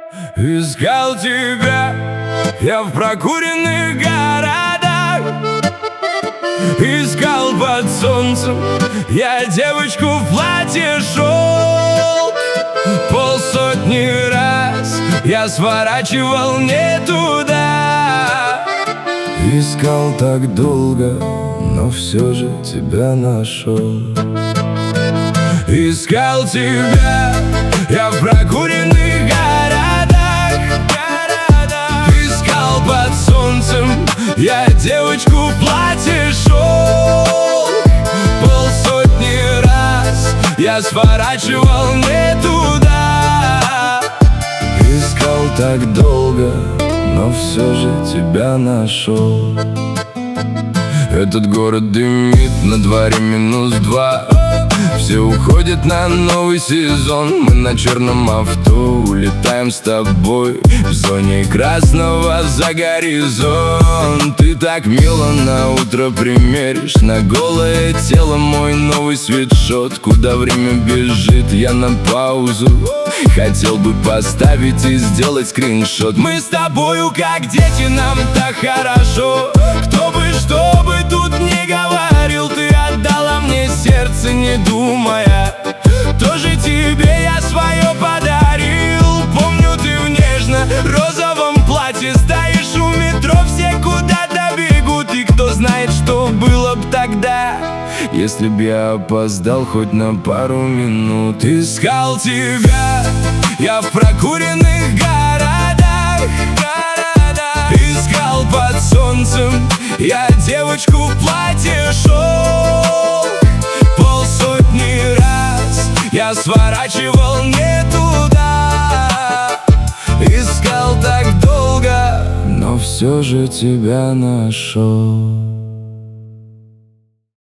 Искал тебя я в прокуренных городах, искал под солнцем я девочку в платье шел. Полсотни раз я сворачивал не туда. Искал так долго, но все же тебя нашел. Искал тебя я в прокуренных городах, искал под солнцем я девочку в платье шел. Полсотни раз я сворачивал не туда. Искал так долго, но все же тебя нашел. Этот город дымит, на дворе -2. Все уходят на новый сезон. Мы на черном авто улетаем с тобой в зоне красного за горизонт. Ты так мило на утро примеришь на голое тело мой новый свитшот. Куда время бежит, я на паузу хотел бы поставить и сделать скриншот. Мы с тобою как дети, нам так хорошо. Кто бы что бы тут не говорил, ты отдала мне сердце, не думая. Тоже тебе я свое подарил. Помню, ты в нежно-розовом платье стоишь у метро, все куда-то бегут. И кто знает, что было б тогда, если б я опоздал хоть на пару минут. Искал тебя я в прокуренных городах, искал под солнцем я девочку в платье шел. Полсотни раз я сворачивал не туда. Искал так долго, но все же тебя нашел.